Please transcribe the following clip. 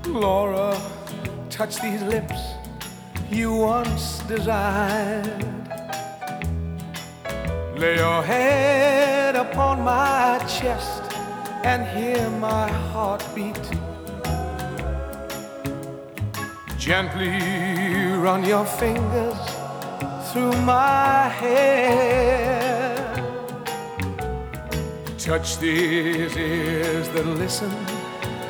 Laura, touch these lips you once desired. Lay your head upon my chest and hear my heartbeat. Gently run your fingers through my hair. Touch these ears that listen